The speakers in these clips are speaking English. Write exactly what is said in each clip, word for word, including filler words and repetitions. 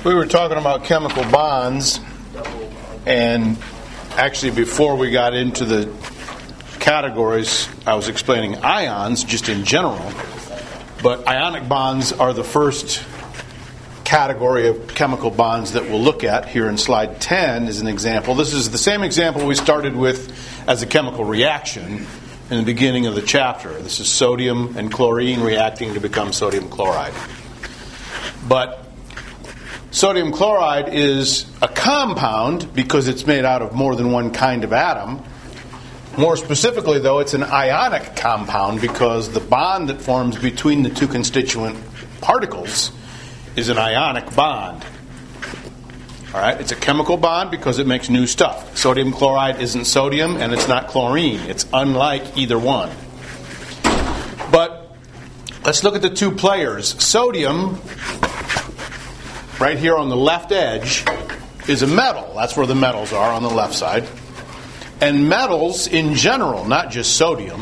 We were talking about chemical bonds, and actually before we got into the categories, I was explaining ions just in general, but ionic bonds are the first category of chemical bonds that we'll look at here in slide ten as an example. This is the same example we started with as a chemical reaction in the beginning of the chapter. This is sodium and chlorine reacting to become sodium chloride. But sodium chloride is a compound because it's made out of more than one kind of atom. More specifically, though, it's an ionic compound because the bond that forms between the two constituent particles is an ionic bond. All right, it's a chemical bond because it makes new stuff. Sodium chloride isn't sodium and it's not chlorine. It's unlike either one. But let's look at the two players. Sodium, right here on the left edge, is a metal. That's where the metals are on the left side. And metals in general, not just sodium,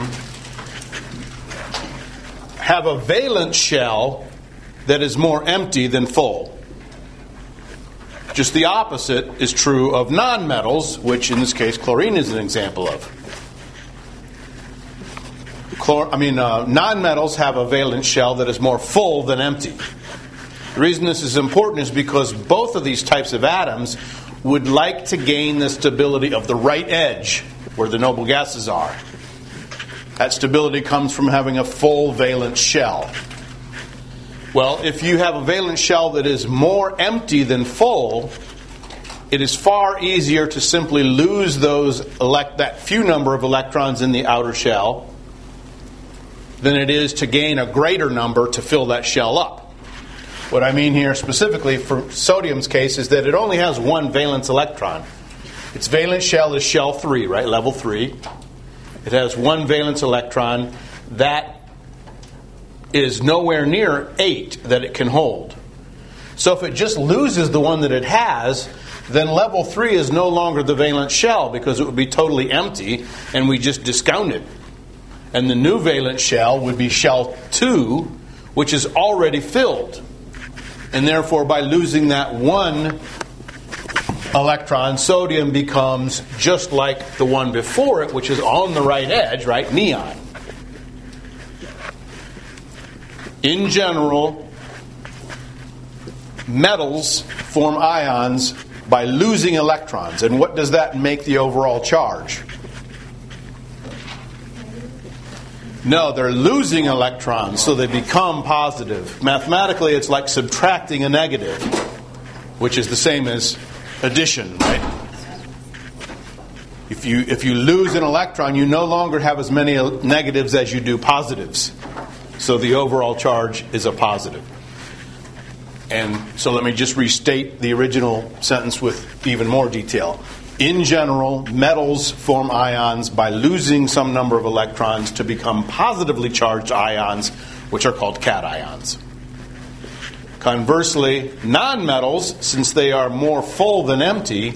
have a valence shell that is more empty than full. Just the opposite is true of nonmetals, which in this case chlorine is an example of. Chlor- I mean, uh, nonmetals have a valence shell that is more full than empty. The reason this is important is because both of these types of atoms would like to gain the stability of the right edge, where the noble gases are. That stability comes from having a full valence shell. Well, if you have a valence shell that is more empty than full, it is far easier to simply lose those elect- that few number of electrons in the outer shell than it is to gain a greater number to fill that shell up. What I mean here specifically for sodium's case is that it only has one valence electron. Its valence shell is shell three, right? Level three. It has one valence electron. That is nowhere near eight that it can hold. So if it just loses the one that it has, then level three is no longer the valence shell because it would be totally empty and we just discount it. And the new valence shell would be shell two, which is already filled. And therefore, by losing that one electron, sodium becomes just like the one before it, which is on the right edge, right? Neon. In general, metals form ions by losing electrons. And what does that make the overall charge? No, they're losing electrons, so they become positive. Mathematically, it's like subtracting a negative, which is the same as addition, right? If you if you lose an electron, you no longer have as many negatives as you do positives. So the overall charge is a positive. And so let me just restate the original sentence with even more detail. In general, metals form ions by losing some number of electrons to become positively charged ions, which are called cations. Conversely, nonmetals, since they are more full than empty,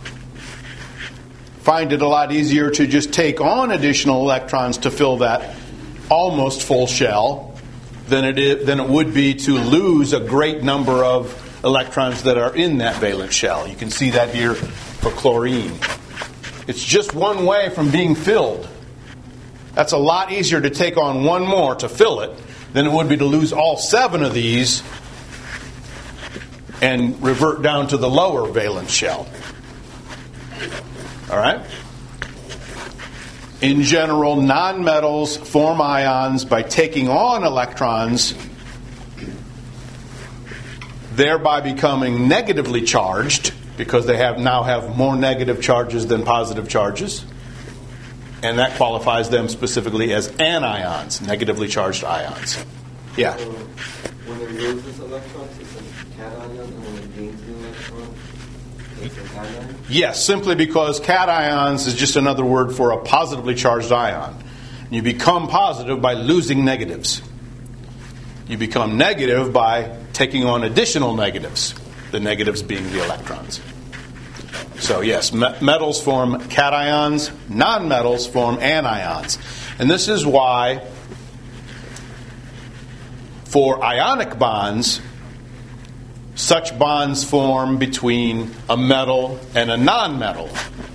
find it a lot easier to just take on additional electrons to fill that almost full shell than it is, than it would be to lose a great number of electrons that are in that valence shell. You can see that here for chlorine. It's just one way from being filled. That's a lot easier to take on one more to fill it than it would be to lose all seven of these and revert down to the lower valence shell. All right? In general, nonmetals form ions by taking on electrons, thereby becoming negatively charged, because they have now have more negative charges than positive charges. And that qualifies them specifically as anions, negatively charged ions. Yeah? So when it loses electrons, it's a cation, and when it gains an electron, it's an anion? Yes, simply because cations is just another word for a positively charged ion. You become positive by losing negatives. You become negative by taking on additional negatives, the negatives being the electrons. So yes, me- metals form cations, nonmetals form anions. And this is why for ionic bonds, such bonds form between a metal and a nonmetal.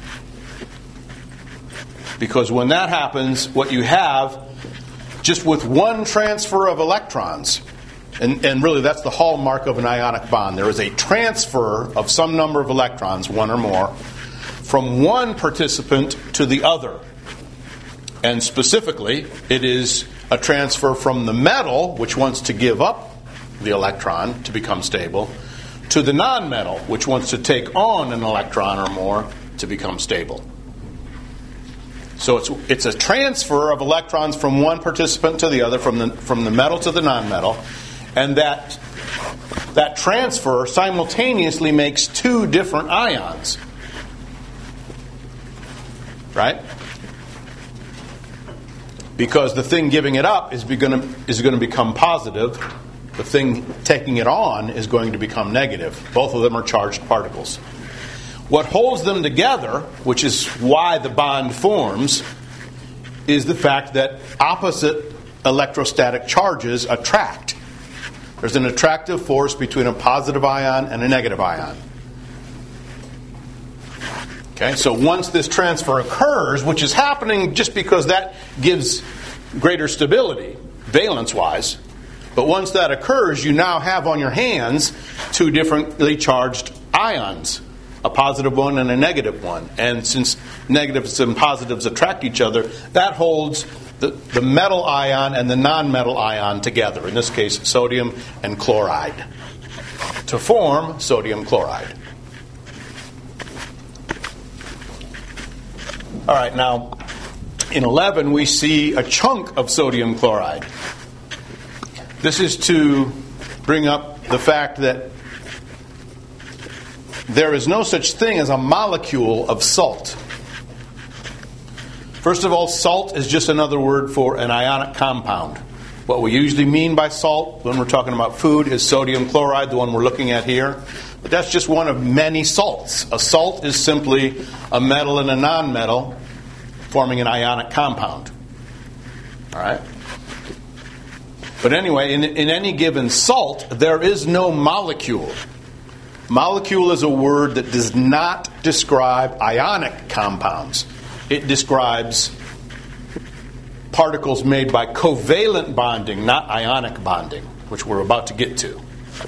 Because when that happens, what you have, just with one transfer of electrons, and, and really that's the hallmark of an ionic bond, there is a transfer of some number of electrons, one or more, from one participant to the other. And specifically, it is a transfer from the metal, which wants to give up the electron to become stable, to the nonmetal, which wants to take on an electron or more to become stable. So it's it's a transfer of electrons from one participant to the other, from the from the metal to the nonmetal, and that that transfer simultaneously makes two different ions. Right? Because the thing giving it up is going to is going to become positive. The thing taking it on is going to become negative. Both of them are charged particles. What holds them together, which is why the bond forms, is the fact that opposite electrostatic charges attract. There's an attractive force between a positive ion and a negative ion. Okay, so once this transfer occurs, which is happening just because that gives greater stability, valence-wise, but once that occurs, you now have on your hands two differently charged ions, a positive one and a negative one. And since negatives and positives attract each other, that holds the, the metal ion and the nonmetal ion together, in this case sodium and chloride, to form sodium chloride. All right, now in eleven we see a chunk of sodium chloride. This is to bring up the fact that there is no such thing as a molecule of salt. First of all, salt is just another word for an ionic compound. What we usually mean by salt when we're talking about food is sodium chloride, the one we're looking at here. But that's just one of many salts. A salt is simply a metal and a nonmetal forming an ionic compound. All right? But anyway, in, in any given salt, there is no molecule. Molecule is a word that does not describe ionic compounds. It describes particles made by covalent bonding, not ionic bonding, which we're about to get to.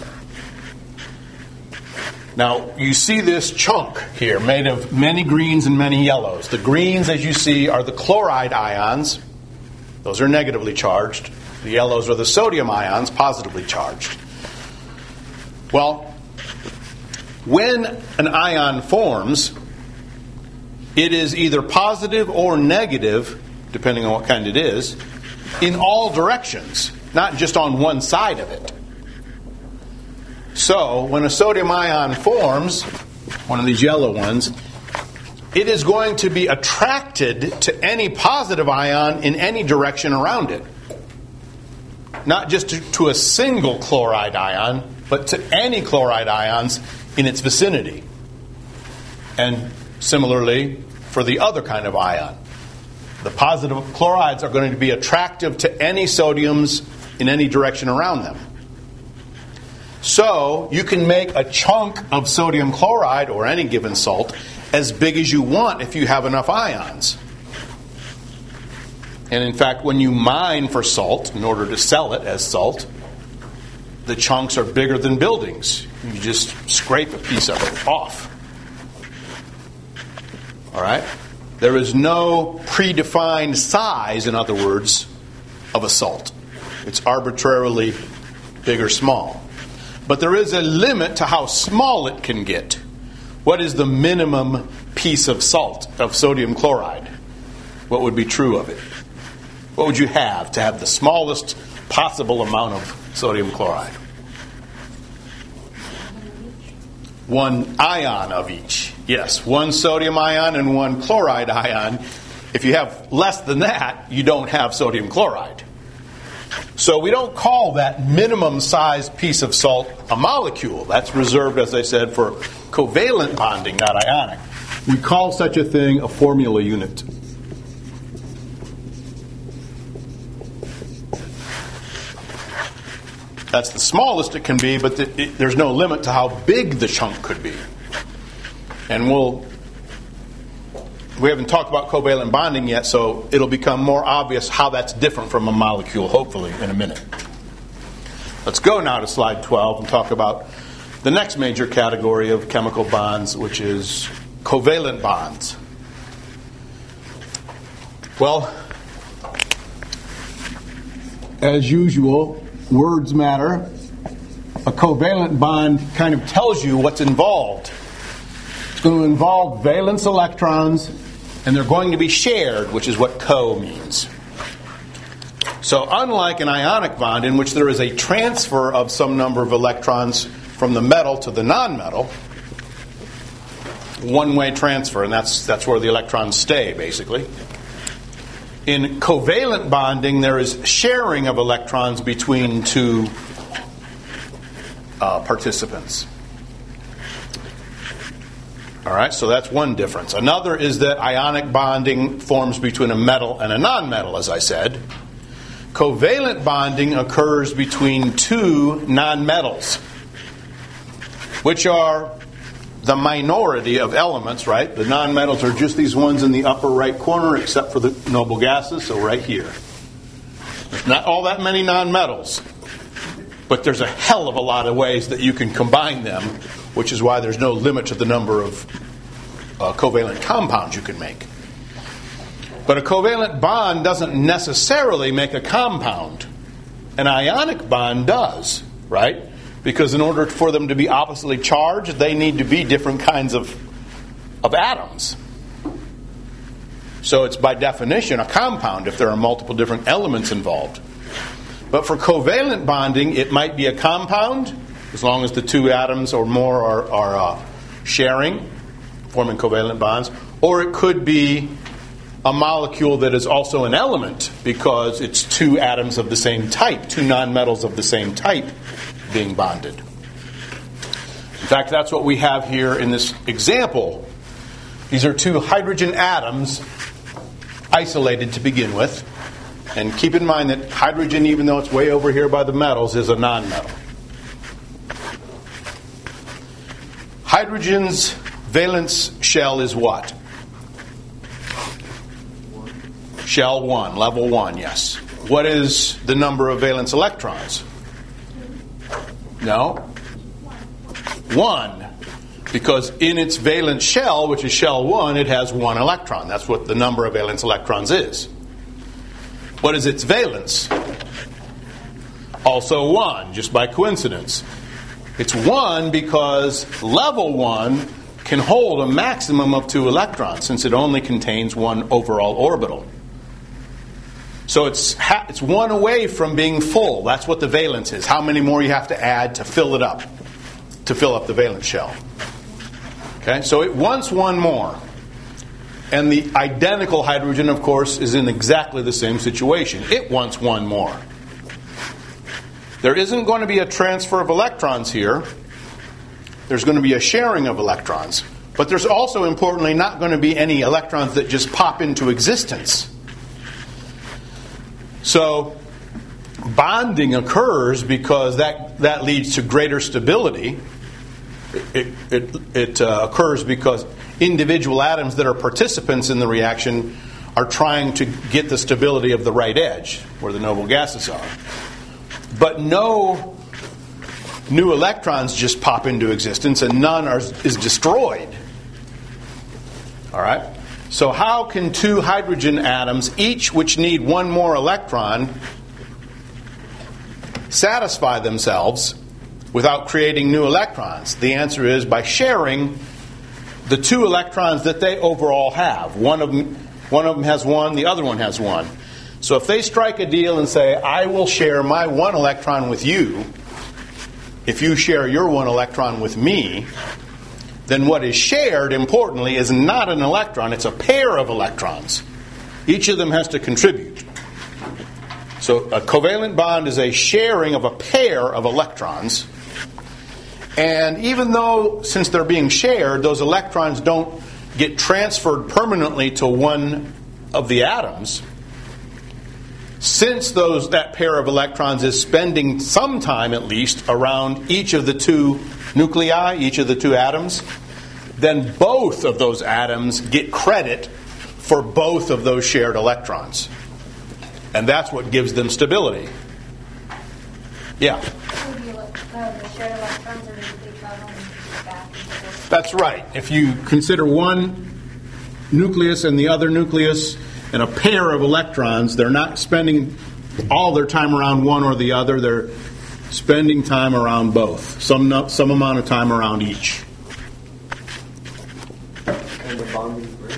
Now, you see this chunk here made of many greens and many yellows. The greens, as you see, are the chloride ions. Those are negatively charged. The yellows are the sodium ions, positively charged. Well, when an ion forms, it is either positive or negative, depending on what kind it is, in all directions, not just on one side of it. So, when a sodium ion forms, one of these yellow ones, it is going to be attracted to any positive ion in any direction around it. Not just to, to a single chloride ion, but to any chloride ions in its vicinity. And similarly, for the other kind of ion. The positive chlorides are going to be attractive to any sodiums in any direction around them. So, you can make a chunk of sodium chloride, or any given salt, as big as you want if you have enough ions. And in fact, when you mine for salt, in order to sell it as salt, the chunks are bigger than buildings. You just scrape a piece of it off. All right? There is no predefined size, in other words, of a salt. It's arbitrarily big or small. But there is a limit to how small it can get. What is the minimum piece of salt, of sodium chloride? What would be true of it? What would you have to have the smallest possible amount of sodium chloride? One ion of each. Yes, one sodium ion and one chloride ion. If you have less than that, you don't have sodium chloride. So we don't call that minimum sized piece of salt a molecule. That's reserved, as I said, for covalent bonding, not ionic. We call such a thing a formula unit. That's the smallest it can be, but the, it, there's no limit to how big the chunk could be. And we'll we haven't talked about covalent bonding yet, so it'll become more obvious how that's different from a molecule, hopefully, in a minute. Let's go now to slide twelve and talk about the next major category of chemical bonds, which is covalent bonds. Well, as usual, words matter. A covalent bond kind of tells you what's involved. It's going to involve valence electrons, and they're going to be shared, which is what co means. So unlike an ionic bond in which there is a transfer of some number of electrons from the metal to the nonmetal, one-way transfer, and that's that's where the electrons stay, basically. In covalent bonding, there is sharing of electrons between two uh, participants. All right, so that's one difference. Another is that ionic bonding forms between a metal and a nonmetal, as I said. Covalent bonding occurs between two nonmetals, which are the minority of elements, right? The nonmetals are just these ones in the upper right corner, except for the noble gases, so right here. There's not all that many nonmetals, but there's a hell of a lot of ways that you can combine them, which is why there's no limit to the number of uh, covalent compounds you can make. But a covalent bond doesn't necessarily make a compound. An ionic bond does, right? Because in order for them to be oppositely charged, they need to be different kinds of, of atoms. So it's by definition a compound if there are multiple different elements involved. But for covalent bonding, it might be a compound, as long as the two atoms or more are, are uh, sharing, forming covalent bonds. Or it could be a molecule that is also an element because it's two atoms of the same type, two nonmetals of the same type being bonded. In fact, that's what we have here in this example. These are two hydrogen atoms isolated to begin with. And keep in mind that hydrogen, even though it's way over here by the metals, is a nonmetal. Hydrogen's valence shell is what? Shell one, level one, yes. What is the number of valence electrons? No. One. Because in its valence shell, which is shell one, it has one electron. That's what the number of valence electrons is. What is its valence? Also one, just by coincidence. It's one because level one can hold a maximum of two electrons, since it only contains one overall orbital. So it's ha- it's one away from being full. That's what the valence is. How many more you have to add to fill it up, to fill up the valence shell. Okay, so it wants one more. And the identical hydrogen, of course, is in exactly the same situation. It wants one more. There isn't going to be a transfer of electrons here. There's going to be a sharing of electrons. But there's also, importantly, not going to be any electrons that just pop into existence. So bonding occurs because that, that leads to greater stability. It, it, it uh, occurs because individual atoms that are participants in the reaction are trying to get the stability of the right edge, where the noble gases are. But no new electrons just pop into existence, and none are, is destroyed. All right? So how can two hydrogen atoms, each which need one more electron, satisfy themselves without creating new electrons? The answer is by sharing the two electrons that they overall have. One of them, one of them has one, the other one has one. So if they strike a deal and say, I will share my one electron with you, if you share your one electron with me, then what is shared, importantly, is not an electron, it's a pair of electrons. Each of them has to contribute. So a covalent bond is a sharing of a pair of electrons. And even though, since they're being shared, those electrons don't get transferred permanently to one of the atoms, since those that pair of electrons is spending some time at least around each of the two nuclei, each of the two atoms, then both of those atoms get credit for both of those shared electrons. And that's what gives them stability. Yeah? That's right. If you consider one nucleus and the other nucleus and a pair of electrons, they're not spending all their time around one or the other. They're spending time around both, some some amount of time around each. And the bonding break?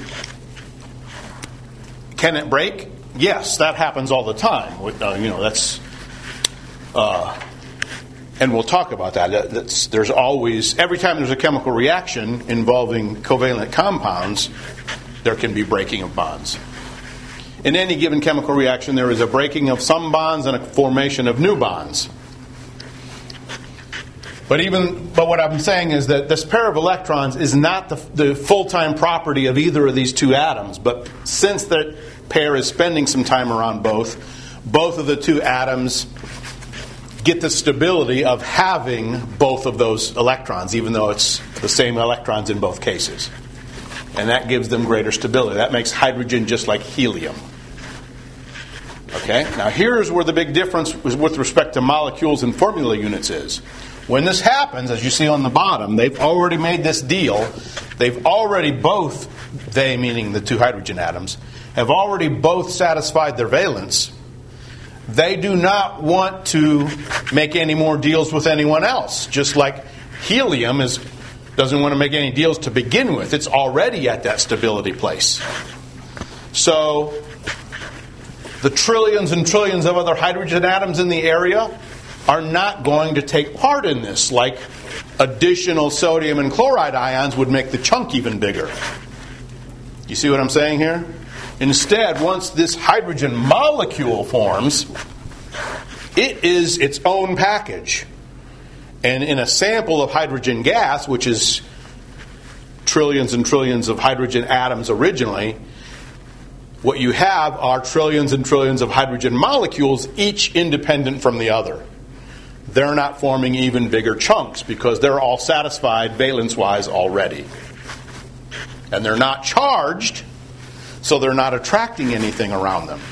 Can it break? Yes, that happens all the time. Uh, you know, that's, uh, and we'll talk about that. That's, there's always, every time there's a chemical reaction involving covalent compounds, there can be breaking of bonds. In any given chemical reaction, there is a breaking of some bonds and a formation of new bonds. But even, but what I'm saying is that this pair of electrons is not the, the full-time property of either of these two atoms. But since the pair is spending some time around both, both of the two atoms get the stability of having both of those electrons, even though it's the same electrons in both cases. And that gives them greater stability. That makes hydrogen just like helium. Okay? Now here's where the big difference with respect to molecules and formula units is. When this happens, as you see on the bottom, they've already made this deal. They've already both, they meaning the two hydrogen atoms, have already both satisfied their valence. They do not want to make any more deals with anyone else. Just like helium is doesn't want to make any deals to begin with. It's already at that stability place. So the trillions and trillions of other hydrogen atoms in the area are not going to take part in this, like additional sodium and chloride ions would make the chunk even bigger. You see what I'm saying here? Instead, once this hydrogen molecule forms, it is its own package. And in a sample of hydrogen gas, which is trillions and trillions of hydrogen atoms originally, what you have are trillions and trillions of hydrogen molecules, each independent from the other. They're not forming even bigger chunks because they're all satisfied valence-wise already. And they're not charged, so they're not attracting anything around them.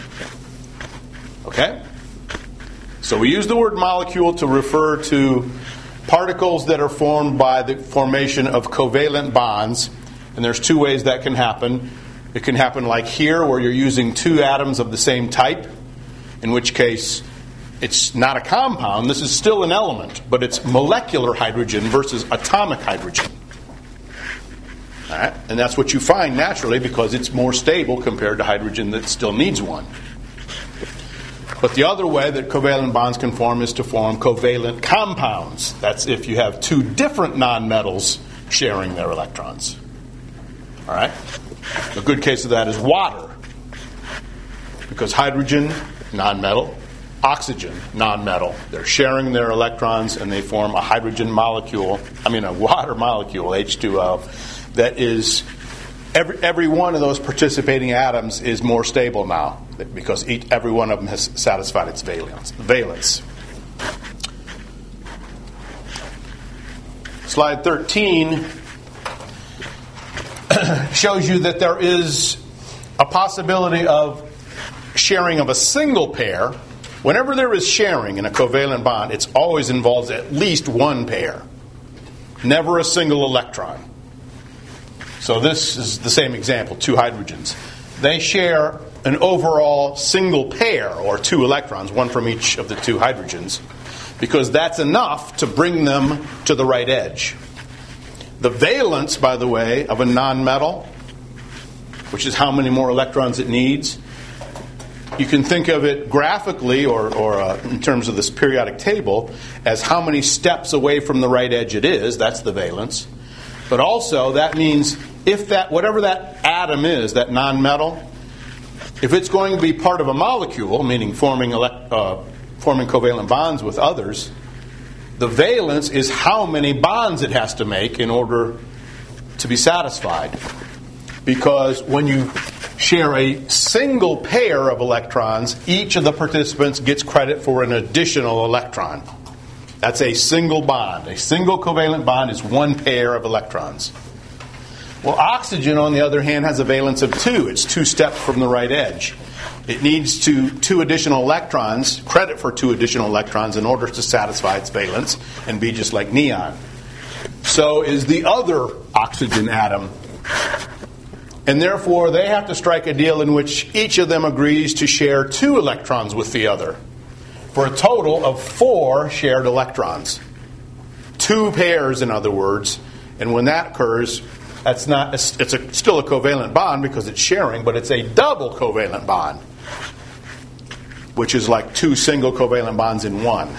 Okay? So we use the word molecule to refer to particles that are formed by the formation of covalent bonds. And there's two ways that can happen. It can happen like here, where you're using two atoms of the same type, in which case it's not a compound. This is still an element, but it's molecular hydrogen versus atomic hydrogen. All right? And that's what you find naturally because it's more stable compared to hydrogen that still needs one. But the other way that covalent bonds can form is to form covalent compounds. That's if you have two different nonmetals sharing their electrons. All right? A good case of that is water. Because hydrogen, nonmetal, oxygen, nonmetal. They're sharing their electrons and they form a hydrogen molecule, I mean a water molecule, H two O, that is, every, every one of those participating atoms is more stable now because each, every one of them has satisfied its valence. valence. Slide thirteen shows you that there is a possibility of sharing of a single pair. Whenever there is sharing in a covalent bond, it always involves at least one pair, never a single electron. So this is the same example, two hydrogens. They share an overall single pair, or two electrons, one from each of the two hydrogens, because that's enough to bring them to the right edge. The valence, by the way, of a nonmetal, which is how many more electrons it needs, you can think of it graphically, or, or uh, in terms of this periodic table, as how many steps away from the right edge it is. That's the valence. But also, that means if that, whatever that atom is, that nonmetal, if it's going to be part of a molecule, meaning forming elect, uh, forming covalent bonds with others, the valence is how many bonds it has to make in order to be satisfied. Because when you share a single pair of electrons, each of the participants gets credit for an additional electron. That's a single bond. A single covalent bond is one pair of electrons. Well, oxygen, on the other hand, has a valence of two. It's two steps from the right edge. It needs to, two additional electrons, credit for two additional electrons, in order to satisfy its valence and be just like neon. So is the other oxygen atom. And therefore, they have to strike a deal in which each of them agrees to share two electrons with the other, for a total of four shared electrons. Two pairs, in other words. And when that occurs, that's not it's a, still a covalent bond because it's sharing, but it's a double covalent bond, which is like two single covalent bonds in one.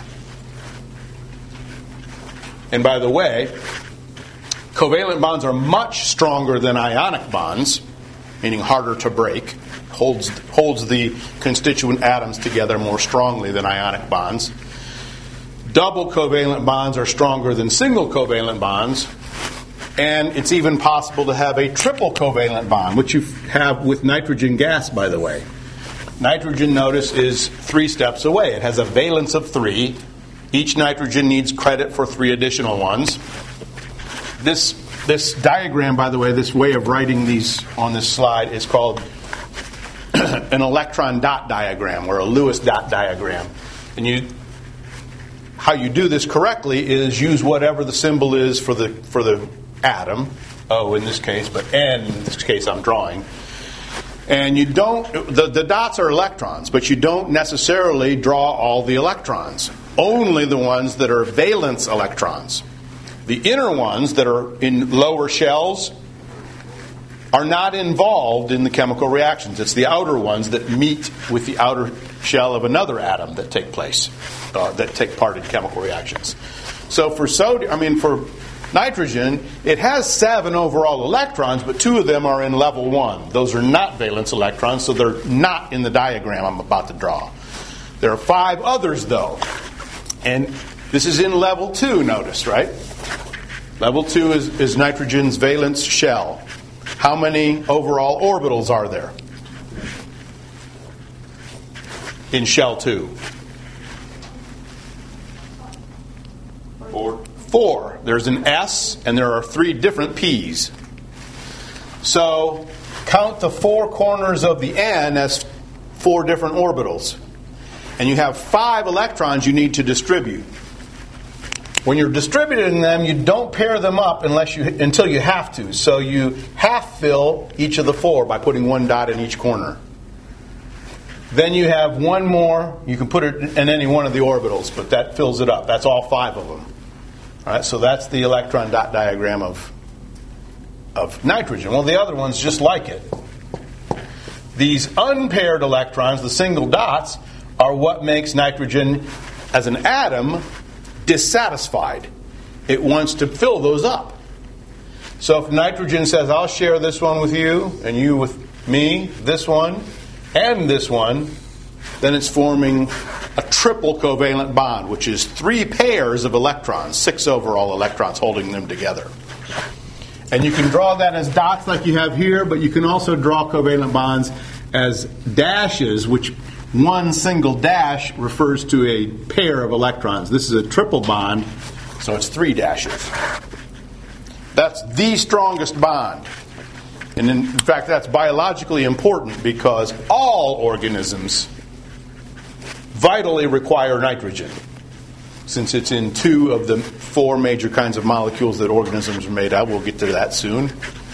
And by the way, covalent bonds are much stronger than ionic bonds, meaning harder to break, holds holds the constituent atoms together more strongly than ionic bonds. Double covalent bonds are stronger than single covalent bonds, and it's even possible to have a triple covalent bond, which you have with nitrogen gas, by the way. Nitrogen, notice, is three steps away. It has a valence of three. Each nitrogen needs credit for three additional ones. This this diagram, by the way, this way of writing these on this slide is called an electron dot diagram, or a Lewis dot diagram. And you, how you do this correctly is use whatever the symbol is for the for the atom, O in this case, but N in this case I'm drawing. And you don't, the, the dots are electrons, but you don't necessarily draw all the electrons. Only the ones that are valence electrons. The inner ones that are in lower shells are not involved in the chemical reactions. It's the outer ones that meet with the outer shell of another atom that take place, uh, that take part in chemical reactions. So for sodium, I mean for nitrogen, it has seven overall electrons, but two of them are in level one. Those are not valence electrons, so they're not in the diagram I'm about to draw. There are five others, though. And this is in level two, notice, right? Level two is, is nitrogen's valence shell. How many overall orbitals are there in shell two? Four. Four. There's an S, and there are three different P's. So count the four corners of the N as four different orbitals. And you have five electrons you need to distribute. When you're distributing them, you don't pair them up unless you until you have to. So you half fill each of the four by putting one dot in each corner. Then you have one more. You can put it in any one of the orbitals, but that fills it up. That's all five of them. All right, so that's the electron dot diagram of, of nitrogen. Well, the other one's just like it. These unpaired electrons, the single dots, are what makes nitrogen as an atom dissatisfied. It wants to fill those up. So if nitrogen says, I'll share this one with you, and you with me, this one, and this one, then it's forming a triple covalent bond, which is three pairs of electrons, six overall electrons holding them together. And you can draw that as dots like you have here, but you can also draw covalent bonds as dashes, which one single dash refers to a pair of electrons. This is a triple bond, so it's three dashes. That's the strongest bond. And in fact, that's biologically important because all organisms vitally require nitrogen, since it's in two of the four major kinds of molecules that organisms are made of. We'll get to that soon.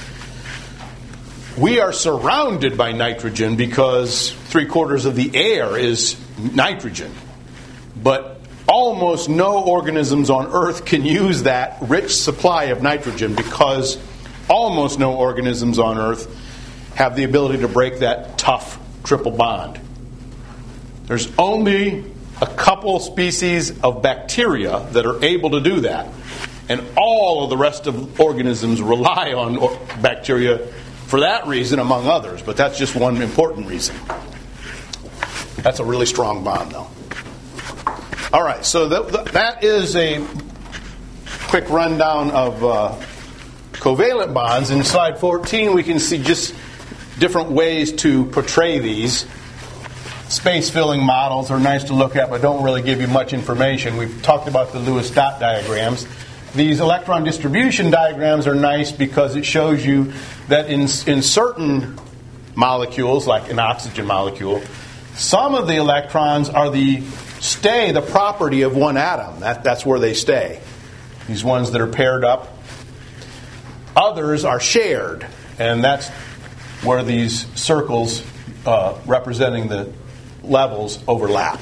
We are surrounded by nitrogen because three quarters of the air is nitrogen. But almost no organisms on Earth can use that rich supply of nitrogen because almost no organisms on Earth have the ability to break that tough triple bond. There's only a couple species of bacteria that are able to do that. And all of the rest of organisms rely on bacteria for that reason, among others. But that's just one important reason. That's a really strong bond, though. All right, so that, that is a quick rundown of uh, covalent bonds. In slide fourteen, we can see just different ways to portray these. Space-filling models are nice to look at, but don't really give you much information. We've talked about the Lewis dot diagrams. These electron distribution diagrams are nice because it shows you that in, in certain molecules, like an oxygen molecule, some of the electrons are the stay the property of one atom. That, that's where they stay. These ones that are paired up. Others are shared, and that's where these circles uh, representing the levels overlap.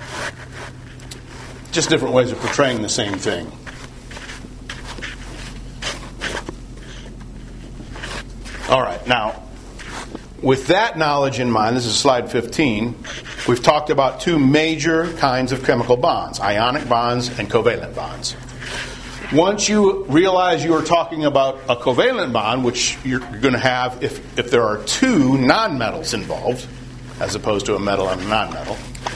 Just different ways of portraying the same thing. All right, now, with that knowledge in mind, this is slide fifteen, we've talked about two major kinds of chemical bonds, ionic bonds and covalent bonds. Once you realize you are talking about a covalent bond, which you're going to have if, if there are two nonmetals involved, as opposed to a metal and a nonmetal,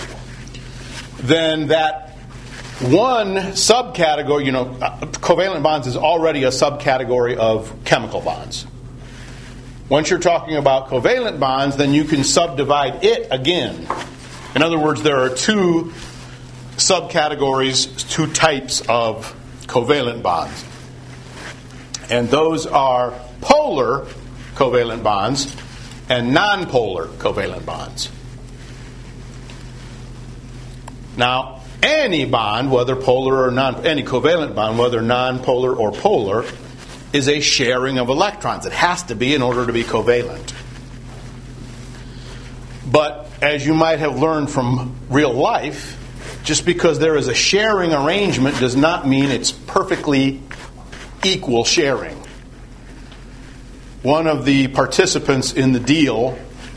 then that one subcategory, you know, covalent bonds is already a subcategory of chemical bonds. Once you're talking about covalent bonds, then you can subdivide it again. In other words, there are two subcategories, two types of covalent bonds. And those are polar covalent bonds and nonpolar covalent bonds. Now, any bond, whether polar or non, any covalent bond, whether nonpolar or polar, is a sharing of electrons. It has to be in order to be covalent. But as you might have learned from real life, just because there is a sharing arrangement does not mean it's perfectly equal sharing. One of the participants in the deal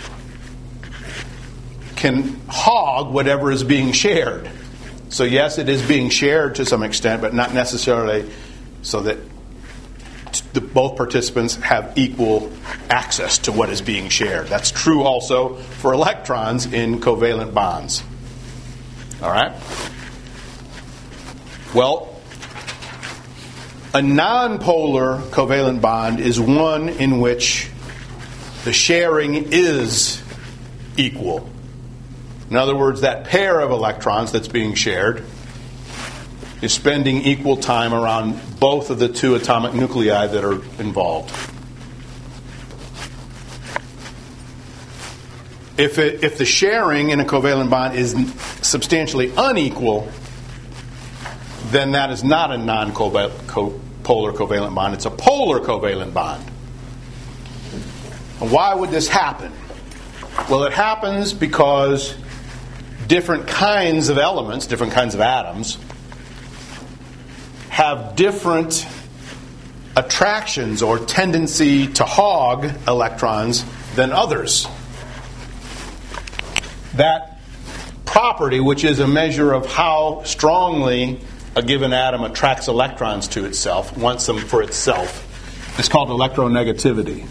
can hog whatever is being shared. So yes, it is being shared to some extent, but not necessarily so that the, both participants have equal access to what is being shared. That's true also for electrons in covalent bonds. All right? Well, a nonpolar covalent bond is one in which the sharing is equal. In other words, that pair of electrons that's being shared is spending equal time around both of the two atomic nuclei that are involved. If it, if the sharing in a covalent bond is substantially unequal, then that is not a non-polar covalent bond. It's a polar covalent bond. And why would this happen? Well, it happens because different kinds of elements, different kinds of atoms, have different attractions or tendency to hog electrons than others. That property, which is a measure of how strongly a given atom attracts electrons to itself, wants them for itself, is called electronegativity.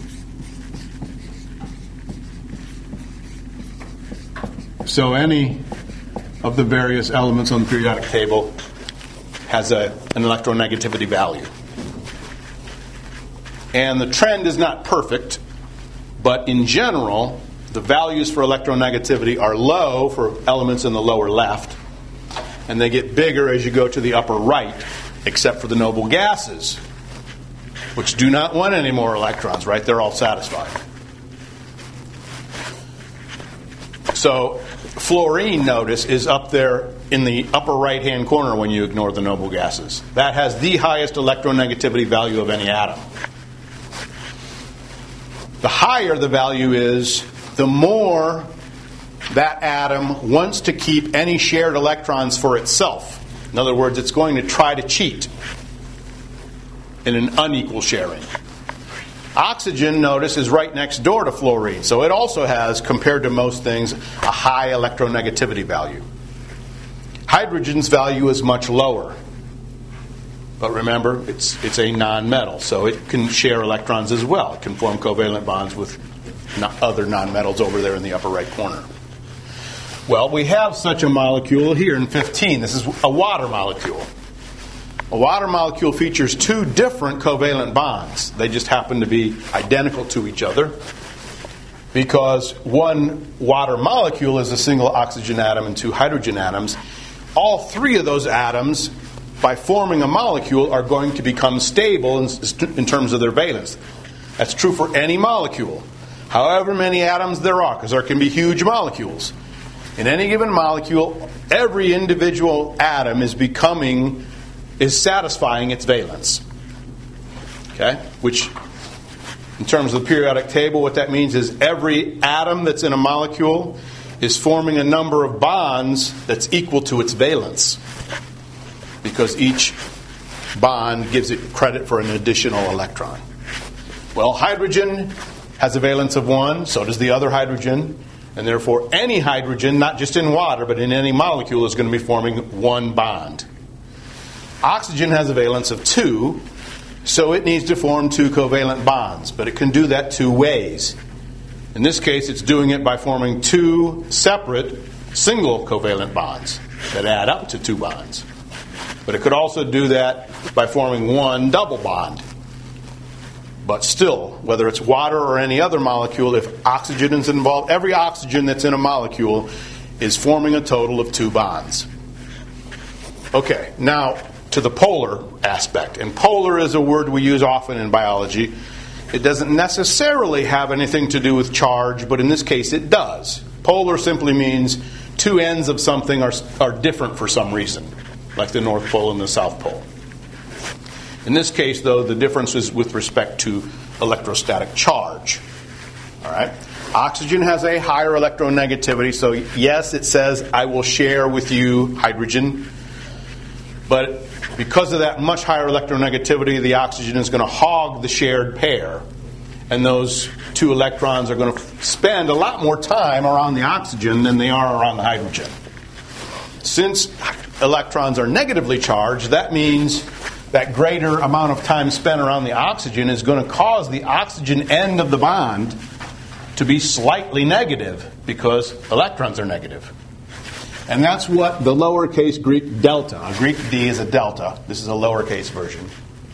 So any of the various elements on the periodic table has a, an electronegativity value. And the trend is not perfect, but in general, the values for electronegativity are low for elements in the lower left, and they get bigger as you go to the upper right, except for the noble gases, which do not want any more electrons, right? They're all satisfied. So fluorine, notice, is up there in the upper right-hand corner when you ignore the noble gases. That has the highest electronegativity value of any atom. The higher the value is, the more that atom wants to keep any shared electrons for itself. In other words, it's going to try to cheat in an unequal sharing. Oxygen, notice, is right next door to fluorine, so it also has, compared to most things, a high electronegativity value. Hydrogen's value is much lower. But remember, it's it's a nonmetal, so it can share electrons as well. It can form covalent bonds with other nonmetals over there in the upper right corner. Well, we have such a molecule here in fifteen. This is a water molecule. A water molecule features two different covalent bonds. They just happen to be identical to each other. because one water molecule is a single oxygen atom and two hydrogen atoms. All three of those atoms, by forming a molecule, are going to become stable in, in terms of their valence. That's true for any molecule. However many atoms there are, because there can be huge molecules. In any given molecule, every individual atom is becoming, is satisfying its valence. Okay? Which, in terms of the periodic table, what that means is every atom that's in a molecule is forming a number of bonds that's equal to its valence. Because each bond gives it credit for an additional electron. Well, hydrogen has a valence of one, so does the other hydrogen, and therefore any hydrogen, not just in water, but in any molecule, is going to be forming one bond. Oxygen has a valence of two, so it needs to form two covalent bonds, but it can do that two ways. In this case, it's doing it by forming two separate single covalent bonds that add up to two bonds. But it could also do that by forming one double bond. But still, whether it's water or any other molecule, if oxygen is involved, every oxygen that's in a molecule is forming a total of two bonds. Okay, now to the polar aspect. And polar is a word we use often in biology. It doesn't necessarily have anything to do with charge, but in this case it does. Polar simply means two ends of something are, are different for some reason, like the North Pole and the South Pole. In this case, though, the difference is with respect to electrostatic charge. All right? Oxygen has a higher electronegativity, so yes, it says, I will share with you hydrogen. But because of that much higher electronegativity, the oxygen is going to hog the shared pair. And those two electrons are going to spend a lot more time around the oxygen than they are around the hydrogen. Since electrons are negatively charged, that means that greater amount of time spent around the oxygen is going to cause the oxygen end of the bond to be slightly negative because electrons are negative. And that's what the lowercase Greek delta, a Greek D is a delta. This is a lowercase version.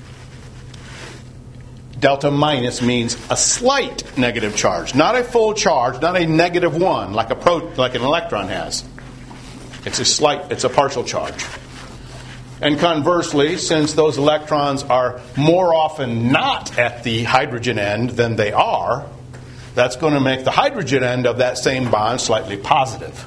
Delta minus means a slight negative charge, not a full charge, not a negative one like a pro, like an electron has. It's a slight, it's a partial charge. And conversely, since those electrons are more often not at the hydrogen end than they are, that's going to make the hydrogen end of that same bond slightly positive.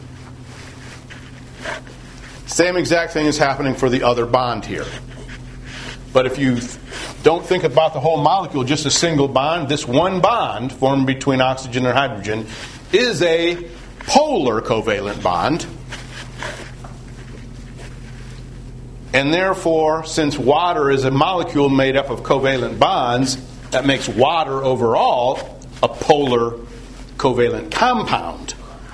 Same exact thing is happening for the other bond here. But if you don't think about the whole molecule, just a single bond, this one bond formed between oxygen and hydrogen is a polar covalent bond. And therefore, since water is a molecule made up of covalent bonds, that makes water overall a polar covalent compound,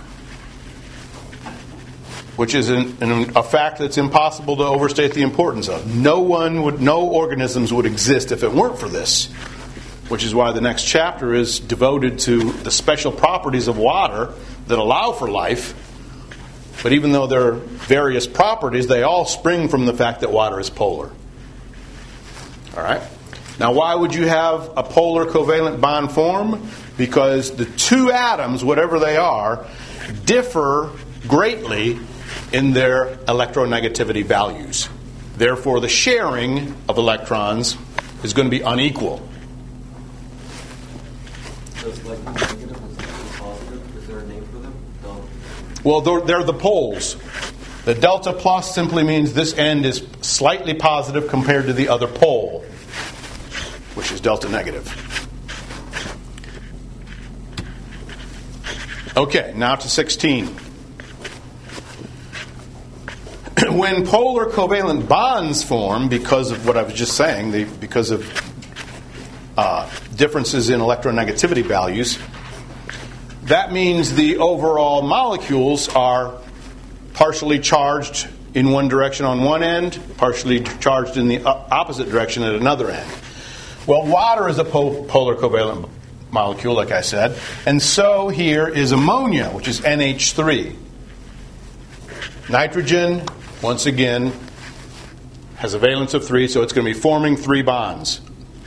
which is an, an, a fact that's impossible to overstate the importance of. No one would, no organisms would exist if it weren't for this, which is why the next chapter is devoted to the special properties of water that allow for life. But even though there are various properties, they all spring from the fact that water is polar. All right? Now, why would you have a polar covalent bond form? Because the two atoms, whatever they are, differ greatly in their electronegativity values. Therefore, the sharing of electrons is going to be unequal. So it's like negative and positive. Is there a name for them? No. Well, they're, they're the poles. The delta plus simply means this end is slightly positive compared to the other pole, which is delta negative. Okay, now to sixteen. When polar covalent bonds form, because of what I was just saying, the, because of uh, differences in electronegativity values, that means the overall molecules are partially charged in one direction on one end, partially charged in the opposite direction at another end. Well, water is a po- polar covalent molecule, like I said, and so here is ammonia, which is N H three. Nitrogen, once again, has a valence of three, so it's going to be forming three bonds.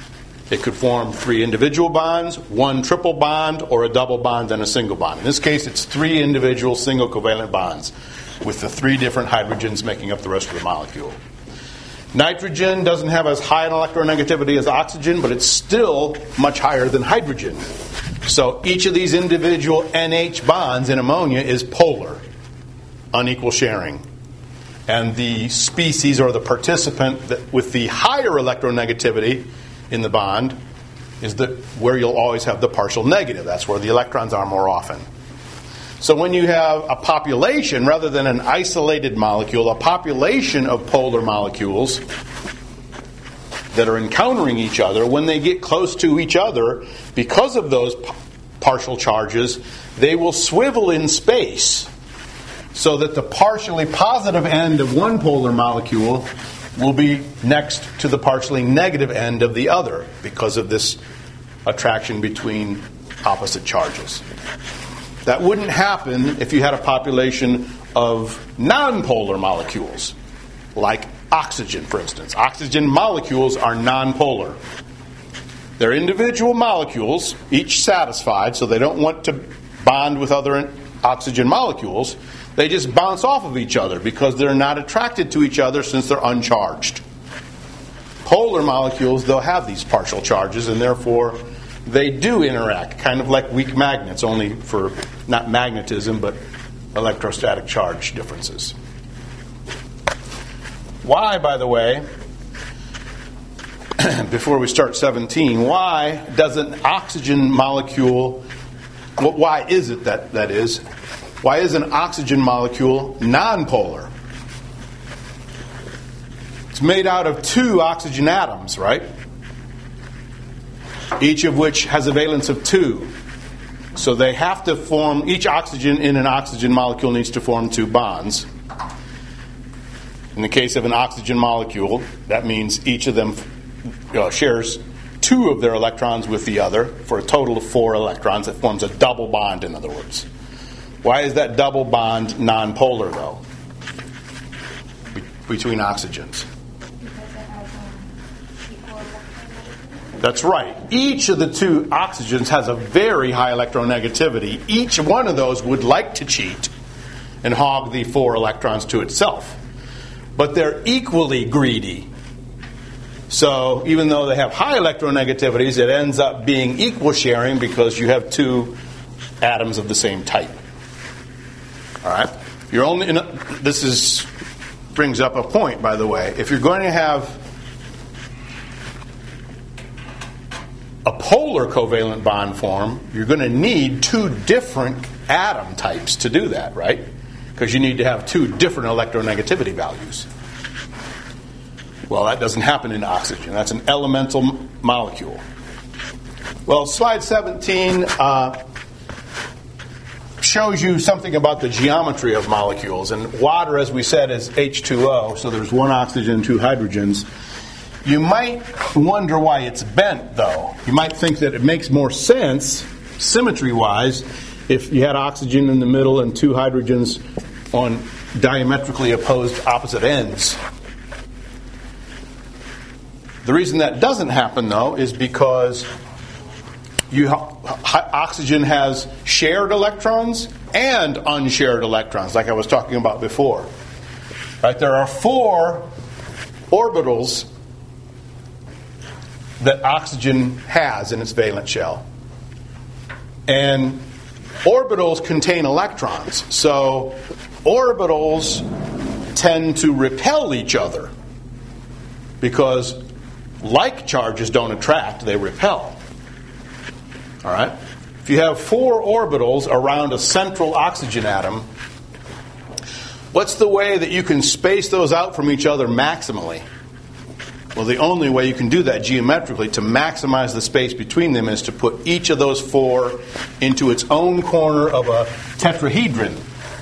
It could form three individual bonds, one triple bond, or a double bond and a single bond. In this case, it's three individual single covalent bonds with the three different hydrogens making up the rest of the molecule. Nitrogen doesn't have as high an electronegativity as oxygen, but it's still much higher than hydrogen. So each of these individual N H bonds in ammonia is polar, unequal sharing. And the species or the participant that with the higher electronegativity in the bond is the where you'll always have the partial negative. That's where the electrons are more often. So when you have a population, rather than an isolated molecule, a population of polar molecules that are encountering each other, when they get close to each other, because of those p- partial charges, they will swivel in space so that the partially positive end of one polar molecule will be next to the partially negative end of the other because of this attraction between opposite charges. That wouldn't happen if you had a population of nonpolar molecules, like oxygen, for instance. Oxygen molecules are nonpolar. They're individual molecules, each satisfied, so they don't want to bond with other oxygen molecules. They just bounce off of each other because they're not attracted to each other since they're uncharged. Polar molecules, they'll have these partial charges, and therefore they do interact, kind of like weak magnets, only for not magnetism, but electrostatic charge differences. Why, by the way, before we start seventeen, why does an oxygen molecule, why is it that, that is, why is an oxygen molecule nonpolar? It's made out of two oxygen atoms, right? Each of which has a valence of two. So they have to form, each oxygen in an oxygen molecule needs to form two bonds. In the case of an oxygen molecule, that means each of them uh, shares two of their electrons with the other for a total of four electrons. It forms a double bond, in other words. Why is that double bond nonpolar, though, be- between oxygens? That's right. Each of the two oxygens has a very high electronegativity. Each one of those would like to cheat and hog the four electrons to itself. But they're equally greedy. So even though they have high electronegativities, it ends up being equal sharing because you have two atoms of the same type. All right? You're only in a, this is brings up a point, by the way. If you're going to have a polar covalent bond form, you're going to need two different atom types to do that, right? Because you need to have two different electronegativity values. Well, that doesn't happen in oxygen. That's an elemental m- molecule. Well, slide seventeen uh, shows you something about the geometry of molecules. And water, as we said, is H two O, so there's one oxygen and two hydrogens. You might wonder why it's bent, though. You might think that it makes more sense, symmetry-wise, if you had oxygen in the middle and two hydrogens on diametrically opposed opposite ends. The reason that doesn't happen, though, is because you ha- oxygen has shared electrons and unshared electrons, like I was talking about before. Right? There are four orbitals that oxygen has in its valence shell. And orbitals contain electrons. So orbitals tend to repel each other because like charges don't attract, they repel. All right? If you have four orbitals around a central oxygen atom, what's the way that you can space those out from each other maximally? Well, the only way you can do that geometrically to maximize the space between them is to put each of those four into its own corner of a tetrahedron,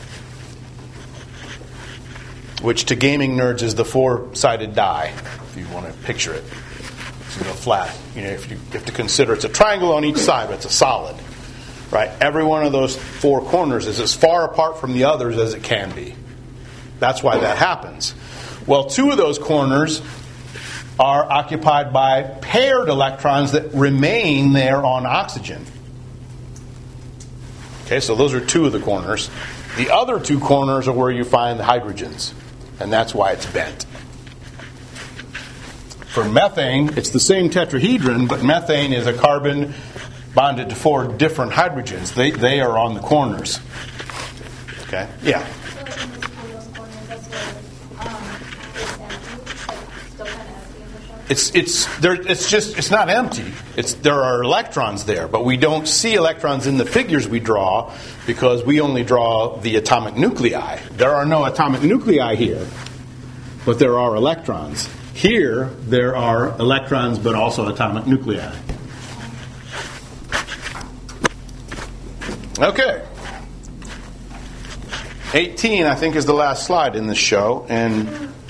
which to gaming nerds is the four-sided die, if you want to picture it. It's you know, flat. You know, if you have to consider it's a triangle on each side, but it's a solid. Right? Every one of those four corners is as far apart from the others as it can be. That's why that happens. Well, two of those corners are occupied by paired electrons that remain there on oxygen. Okay, so those are two of the corners. The other two corners are where you find the hydrogens, and that's why it's bent. For methane, it's the same tetrahedron, but methane is a carbon bonded to four different hydrogens. They they are on the corners. Okay? Yeah. So in this those corners, that's where um, it's empty, like still kind of empty in the shell? It's it's there. It's just it's not empty. It's there are electrons there, but we don't see electrons in the figures we draw because we only draw the atomic nuclei. There are no atomic nuclei here, but there are electrons. Here there are electrons, but also atomic nuclei. Okay. eighteen, I think, is the last slide in this show, and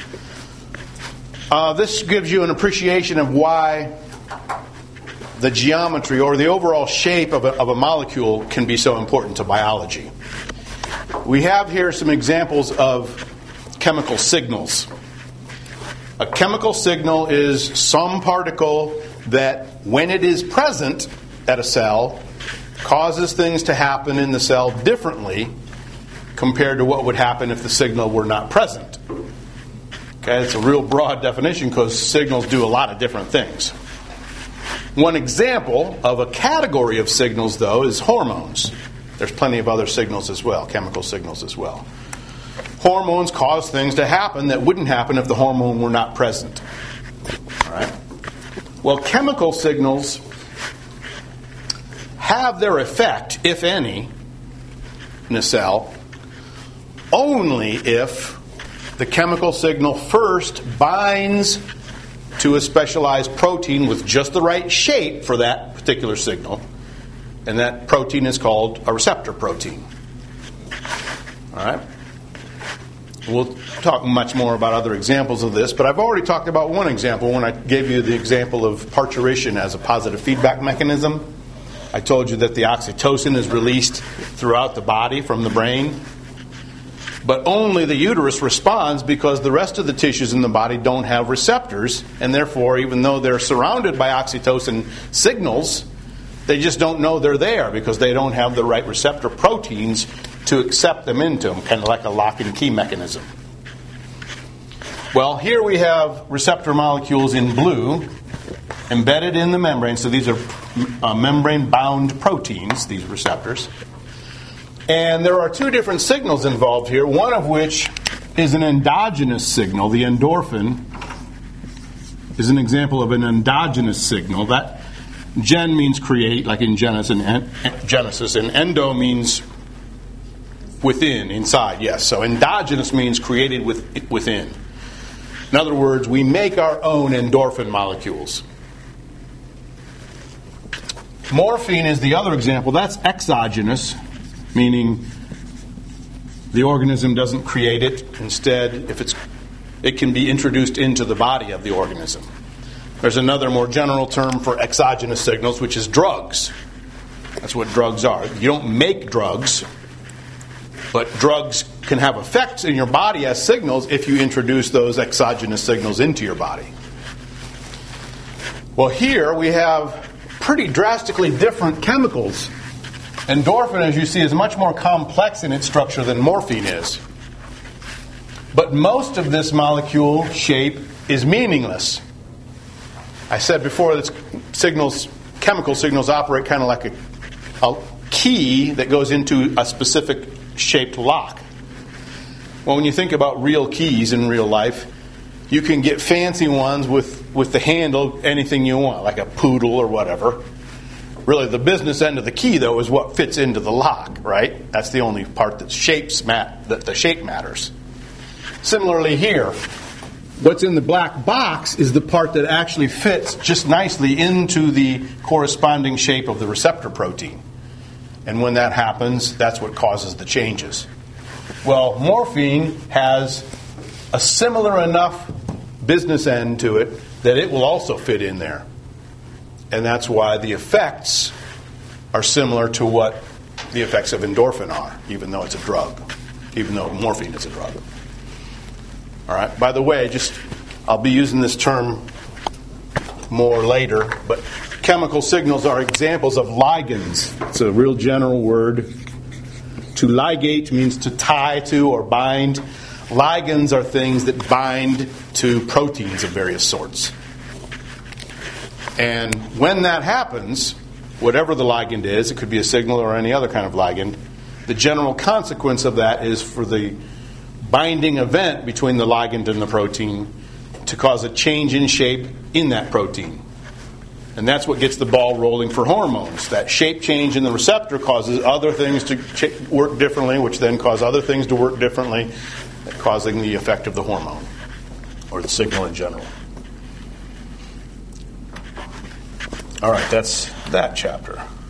uh, this gives you an appreciation of why the geometry or the overall shape of a, of a molecule can be so important to biology. We have here some examples of chemical signals. A chemical signal is some particle that, when it is present at a cell, causes things to happen in the cell differently compared to what would happen if the signal were not present. Okay, it's a real broad definition because signals do a lot of different things. One example of a category of signals, though, is hormones. There's plenty of other signals as well, chemical signals as well. Hormones cause things to happen that wouldn't happen if the hormone were not present. All right? Well, chemical signals have their effect, if any, in a cell, only if the chemical signal first binds to a specialized protein with just the right shape for that particular signal, and that protein is called a receptor protein. All right? We'll talk much more about other examples of this, but I've already talked about one example when I gave you the example of parturition as a positive feedback mechanism. I told you that the oxytocin is released throughout the body from the brain, but only the uterus responds because the rest of the tissues in the body don't have receptors, and therefore, even though they're surrounded by oxytocin signals, they just don't know they're there because they don't have the right receptor proteins to accept them into them, kind of like a lock and key mechanism. Well, here we have receptor molecules in blue embedded in the membrane. So these are uh, membrane-bound proteins, these receptors. And there are two different signals involved here, one of which is an endogenous signal. The endorphin is an example of an endogenous signal. That gen means create, like in Genesis, and, en- Genesis, and endo means within, inside, yes. So endogenous means created with, within. In other words, we make our own endorphin molecules. Morphine is the other example. That's exogenous, meaning the organism doesn't create it. Instead, if it's, it can be introduced into the body of the organism. There's another more general term for exogenous signals, which is drugs. That's what drugs are. You don't make drugs, but drugs can have effects in your body as signals if you introduce those exogenous signals into your body. Well, here we have pretty drastically different chemicals. Endorphin, as you see, is much more complex in its structure than morphine is. But most of this molecule shape is meaningless. I said before that signals, chemical signals operate kind of like a, a key that goes into a specific shaped lock. Well, when you think about real keys in real life, you can get fancy ones with, with the handle anything you want, like a poodle or whatever. Really, the business end of the key, though, is what fits into the lock, right? That's the only part that shapes mat- that the shape matters. Similarly here, what's in the black box is the part that actually fits just nicely into the corresponding shape of the receptor protein. And when that happens, that's what causes the changes. Well, morphine has a similar enough business end to it that it will also fit in there. And that's why the effects are similar to what the effects of endorphin are, even though it's a drug, even though morphine is a drug. All right. By the way, just I'll be using this term more later. But chemical signals are examples of ligands. It's a real general word. To ligate means to tie to or bind. Ligands are things that bind to proteins of various sorts. And when that happens, whatever the ligand is, it could be a signal or any other kind of ligand, the general consequence of that is for the binding event between the ligand and the protein to cause a change in shape in that protein. And that's what gets the ball rolling for hormones. That shape change in the receptor causes other things to ch- work differently, which then cause other things to work differently, causing the effect of the hormone, or the signal in general. All right, that's that chapter.